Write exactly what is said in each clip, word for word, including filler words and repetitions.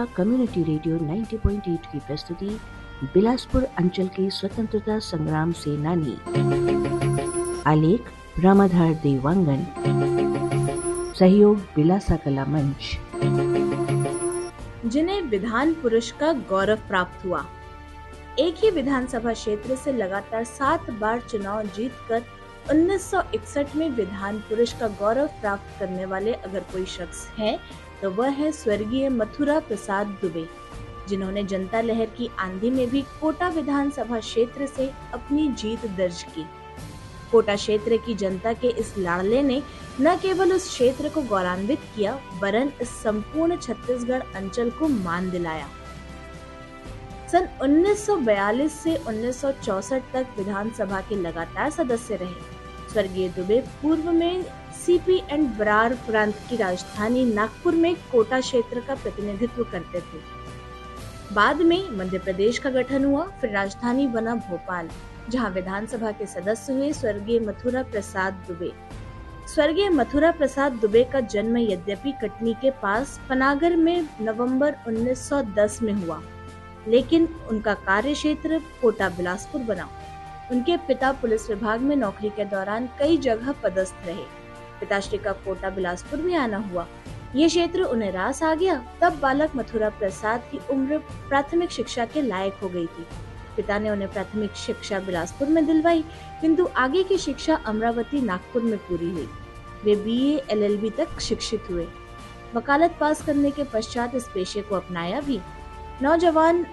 Bhabha community radio नब्बे point आठ की प्रस्तुति बिलासपुर अंचल के स्वतंत्रता संग्राम सेनानी। आलेख रामाधार देवांगन। सहयोग बिलासा कला मंच। जिन्हें विधान पुरुष का गौरव प्राप्त हुआ। एक ही विधानसभा क्षेत्र से लगातार सात बार चुनाव जीतकर उन्नीस सौ इकसठ में विधान पुरुष का गौरव प्राप्त करने वाले अगर कोई शख्स है तो वह है स्वर्गीय मथुरा प्रसाद दुबे, जिन्होंने जनता लहर की आंधी में भी कोटा विधानसभा क्षेत्र से अपनी जीत दर्ज की। कोटा क्षेत्र की जनता के इस लाडले ने न केवल उस क्षेत्र को गौरवान्वित किया वरन इस संपूर्ण छत्तीसगढ़ अंचल को मान दिलाया। सन उन्नीस सौ बयालीस से उन्नीस सौ चौसठ तक विधानसभा के लगातार सदस्य रहे। स्वर्गीय दुबे पूर्व में सीपी एंड बरार प्रांत की राजधानी नागपुर में कोटा क्षेत्र का प्रतिनिधित्व करते थे। बाद में मध्य प्रदेश का गठन हुआ, फिर राजधानी बना भोपाल, जहां विधानसभा के सदस्य हुए स्वर्गीय मथुरा प्रसाद दुबे। स्वर्गीय मथुरा प्रसाद दुबे का जन्म यद्यपि कटनी के पास पनागर में नवंबर उन्नीस सौ दस में हुआ, लेकिन उनका कार्य क्षेत्र कोटा बिलासपुर बना। उनके पिता पुलिस विभाग में नौकरी के दौरान कई जगह पदस्थ रहे। पिताश्री का कोटा बिलासपुर में आना हुआ। ये क्षेत्र उन्हें रास आ गया। तब बालक मथुरा प्रसाद की उम्र प्राथमिक शिक्षा के लायक हो गई थी। पिता ने उन्हें प्राथमिक शिक्षा बिलासपुर में दिलवाई, किंतु आगे की शिक्षा अमरावती नागपुर में पूरी हुई। वे बीए एल एल बी तक शिक्षित हुए। वकालत पास करने के पश्चात इस पेशे को अपनाया भी। नौजवान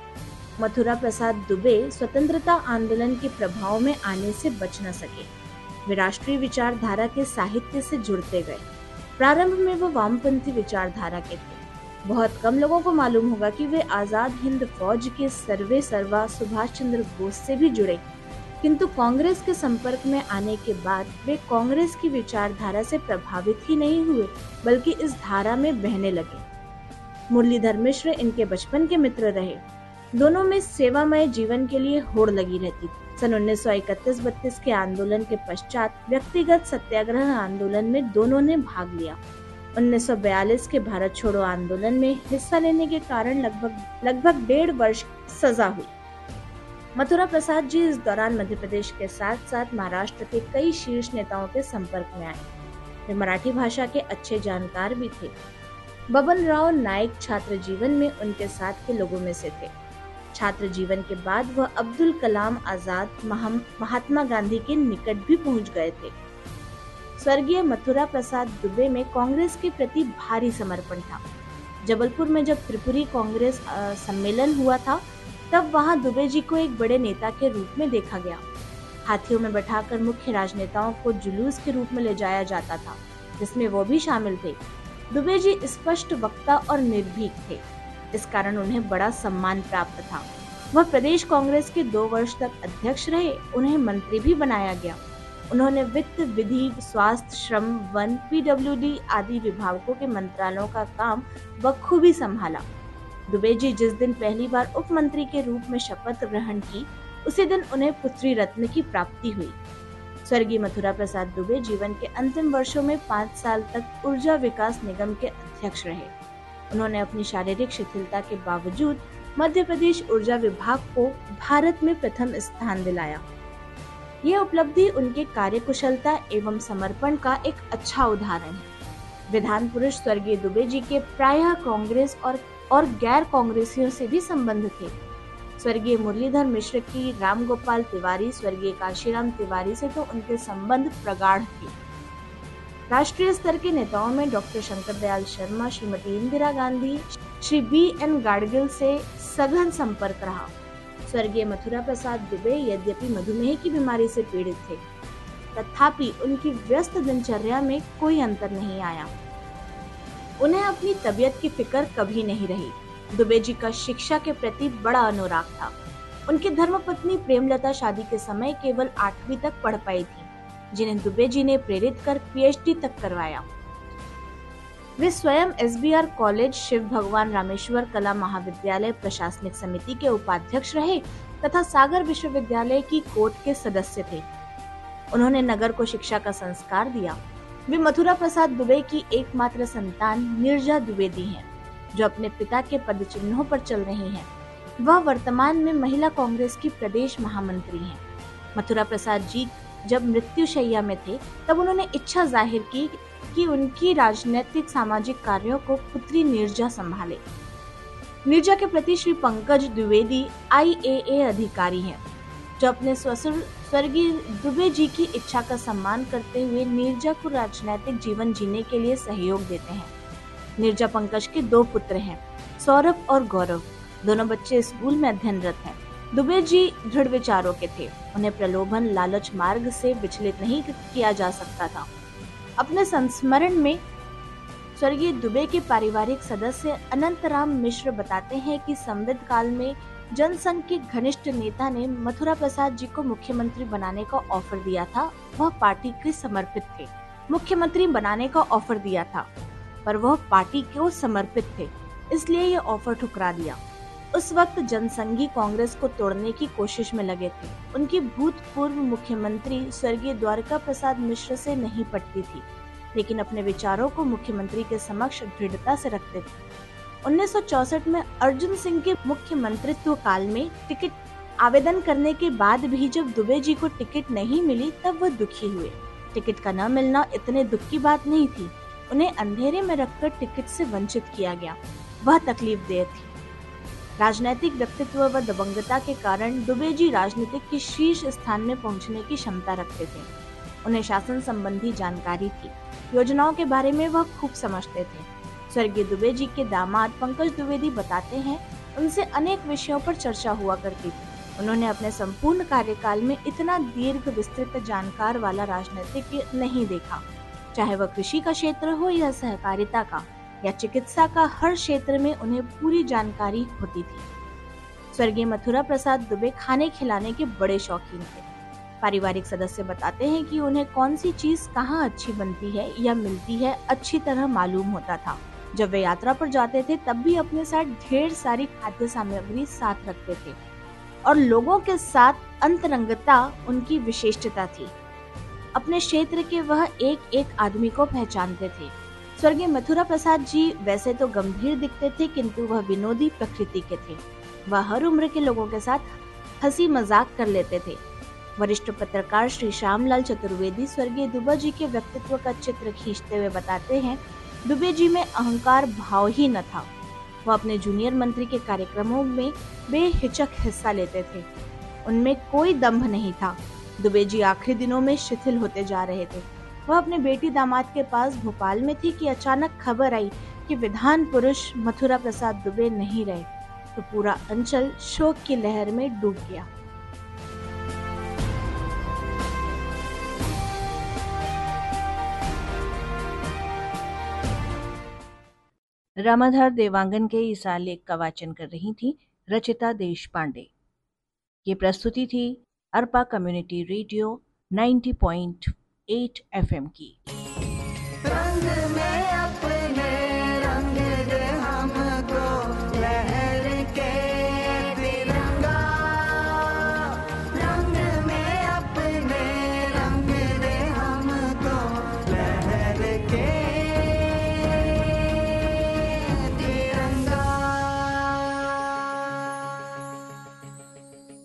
मथुरा प्रसाद दुबे स्वतंत्रता आंदोलन के प्रभाव में आने से बच न सके। वे राष्ट्रीय विचारधारा के साहित्य से जुड़ते गए। प्रारंभ में वो वामपंथी विचारधारा के थे। बहुत कम लोगों को मालूम होगा कि वे आजाद हिंद फौज के सर्वे सर्वा सुभाष चंद्र बोस से भी जुड़े, किंतु कांग्रेस के संपर्क में आने के बाद वे कांग्रेस की विचारधारा से प्रभावित ही नहीं हुए, बल्कि इस धारा में बहने लगे। मुरलीधर मिश्र इनके बचपन के मित्र रहे। दोनों में सेवामय जीवन के लिए होड़ लगी रहती थी। सन उन्नीस सौ इकतीस बत्तीस के आंदोलन के पश्चात व्यक्तिगत सत्याग्रह आंदोलन में दोनों ने भाग लिया। उन्नीस सौ बयालीस के भारत छोड़ो आंदोलन में हिस्सा लेने के कारण लगभग लगभग डेढ़ वर्ष सजा हुई। मथुरा प्रसाद जी इस दौरान मध्य प्रदेश के साथ साथ महाराष्ट्र के कई शीर्ष नेताओं के संपर्क में आए। वे मराठी भाषा के अच्छे जानकार भी थे। बबन राव नायक छात्र जीवन में उनके साथ के लोगों में से थे। छात्र जीवन के बाद वह अब्दुल कलाम आजाद, महात्मा गांधी के निकट भी पहुंच गए थे। स्वर्गीय मथुरा प्रसाद दुबे में कांग्रेस के प्रति भारी समर्पण था। जबलपुर में जब त्रिपुरी कांग्रेस सम्मेलन हुआ था, तब वहां दुबे जी को एक बड़े नेता के रूप में देखा गया। हाथियों में बैठाकर मुख्य राजनेताओं को जुलूस के रूप में ले जाया जाता था, जिसमें वो भी शामिल थे। दुबे जी स्पष्ट वक्ता और निर्भीक थे, इस कारण उन्हें बड़ा सम्मान प्राप्त था। वह प्रदेश कांग्रेस के दो वर्ष तक अध्यक्ष रहे। उन्हें मंत्री भी बनाया गया। उन्होंने वित्त, विधि, स्वास्थ्य, श्रम, वन, पी डब्ल्यू डी आदि विभागों के मंत्रालयों का काम बखूबी संभाला। दुबे जी जिस दिन पहली बार उप मंत्री के रूप में शपथ ग्रहण की, उसी दिन उन्हें पुत्री रत्न की प्राप्ति हुई। स्वर्गीय मथुरा प्रसाद दुबे जीवन के अंतिम वर्षों में पाँच साल तक ऊर्जा विकास निगम के अध्यक्ष रहे। उन्होंने अपनी शारीरिक शिथिलता के बावजूद मध्य प्रदेश ऊर्जा विभाग को भारत में प्रथम स्थान दिलाया। यह उपलब्धि उनके कार्यकुशलता एवं समर्पण का एक अच्छा उदाहरण है। विधान पुरुष स्वर्गीय दुबे जी के प्रायः कांग्रेस और और गैर कांग्रेसियों से भी संबंध थे। स्वर्गीय मुरलीधर मिश्र की रामगोपाल तिवारी, स्वर्गीय काशीराम तिवारी से तो उनके संबंध प्रगाढ़ थे। राष्ट्रीय स्तर के नेताओं में doctor Shankar Dayal Sharma, Shrimati Indira Gandhi, Shri B N Gadgil से सघन संपर्क रहा। स्वर्गीय मथुरा प्रसाद दुबे यद्यपि मधुमेह की बीमारी से पीड़ित थे, तथापि उनकी व्यस्त दिनचर्या में कोई अंतर नहीं आया। उन्हें अपनी तबीयत की फिक्र कभी नहीं रही। दुबे जी का शिक्षा के प्रति बड़ा अनुराग था। उनकी धर्मपत्नी प्रेमलता शादी के समय केवल आठवीं तक पढ़ पाई थी, जिन्हें दुबे जी ने प्रेरित कर पी एच डी तक करवाया। वे स्वयं S B R college, Shiv Bhagwan Rameshwar कला महाविद्यालय प्रशासनिक समिति के उपाध्यक्ष रहे तथा सागर विश्वविद्यालय की कोर्ट के सदस्य थे। उन्होंने नगर को शिक्षा का संस्कार दिया। वे मथुरा प्रसाद दुबे की एकमात्र संतान नीरजा द्विवेदी हैं, जो अपने पिता के पदचिन्हों पर चल रही हैं। वह वर्तमान में महिला कांग्रेस की प्रदेश महामंत्री हैं। मथुरा प्रसाद जी जब मृत्युशैया में थे तब उन्होंने इच्छा जाहिर की कि उनकी राजनीतिक सामाजिक कार्यों को पुत्री नीरजा संभाले। नीरजा के प्रति श्री पंकज द्विवेदी आई ए ए अधिकारी हैं, जो अपने ससुर स्वर्गीय दुबे जी की इच्छा का सम्मान करते हुए नीरजा को राजनीतिक जीवन जीने के लिए सहयोग देते हैं। नीरजा पंकज के दो पुत्र हैं, सौरभ और गौरव। दोनों बच्चे स्कूल में अध्ययनरत हैं। दुबे जी दृढ़ विचारों के थे। उन्हें प्रलोभन लालच मार्ग से विचलित नहीं किया जा सकता था। अपने संस्मरण में स्वर्गीय दुबे के पारिवारिक सदस्य अनंतराम मिश्र बताते हैं कि संविद काल में जनसंघ के घनिष्ठ नेता ने मथुरा प्रसाद जी को मुख्यमंत्री बनाने का ऑफर दिया था। वह पार्टी के समर्पित थे। मुख्यमंत्री बनाने का ऑफर दिया था पर वह पार्टी को समर्पित थे, इसलिए ये ऑफर ठुकरा दिया। उस वक्त जनसंघी कांग्रेस को तोड़ने की कोशिश में लगे थे। उनकी भूतपूर्व मुख्यमंत्री स्वर्गीय द्वारका प्रसाद मिश्र से नहीं पटती थी, लेकिन अपने विचारों को मुख्यमंत्री के समक्ष दृढ़ता से रखते थे। उन्नीस सौ चौसठ में अर्जुन सिंह के मुख्यमंत्रित्व काल में टिकट आवेदन करने के बाद भी जब दुबे जी को टिकट नहीं मिली तब वह दुखी हुए। टिकट का न मिलना इतने दुख की बात नहीं थी। उन्हें अंधेरे में रखकर टिकट से वंचित किया गया, वह तकलीफदेह थी। राजनीतिक व्यक्तित्व व दबंगता के कारण दुबे जी राजनीतिक के शीर्ष स्थान में पहुंचने की क्षमता रखते थे। उन्हें शासन संबंधी जानकारी थी। योजनाओं के बारे में वह खूब समझते थे। स्वर्गीय दुबे जी के दामाद पंकज द्विवेदी बताते हैं, उनसे अनेक विषयों पर चर्चा हुआ करती थी। उन्होंने अपने संपूर्ण कार्यकाल में इतना दीर्घ विस्तृत जानकार वाला राजनीतिक नहीं देखा। चाहे वह कृषि का क्षेत्र हो या सहकारिता का या चिकित्सा का, हर क्षेत्र में उन्हें पूरी जानकारी होती थी। स्वर्गीय मथुरा प्रसाद दुबे खाने खिलाने के बड़े शौकीन थे। पारिवारिक सदस्य बताते हैं कि उन्हें कौन सी चीज कहाँ अच्छी बनती है या मिलती है अच्छी तरह मालूम होता था। जब वे यात्रा पर जाते थे तब भी अपने साथ ढेर सारी खाद्य सामग्री साथ रखते थे और लोगों के साथ अंतरंगता उनकी विशेषता थी। अपने क्षेत्र के वह एक एक आदमी को पहचानते थे। स्वर्गीय मथुरा प्रसाद जी वैसे तो गंभीर दिखते थे, किंतु वह विनोदी प्रकृति के थे। वह हर उम्र के लोगों के साथ हंसी मजाक कर लेते थे। वरिष्ठ पत्रकार श्री श्यामलाल चतुर्वेदी स्वर्गीय दुबे जी के व्यक्तित्व का चित्र खींचते हुए बताते हैं, दुबे जी में अहंकार भाव ही न था। वह अपने जूनियर मंत्री के कार्यक्रमों में बेहिचक हिस्सा लेते थे। उनमें कोई दंभ नहीं था। दुबे जी आखिरी दिनों में शिथिल होते जा रहे थे। वह अपने बेटी दामाद के पास भोपाल में थी कि अचानक खबर आई कि विधान पुरुष मथुरा प्रसाद दुबे नहीं रहे, तो पूरा अंचल शोक की लहर में डूब गया। रामाधार देवांगन के इस आलेख का वाचन कर रही थी रचिता देश पांडे। ये प्रस्तुति थी अर्पा कम्युनिटी रेडियो नब्बे पॉइंट आठ एफ एम की। रंग में अपने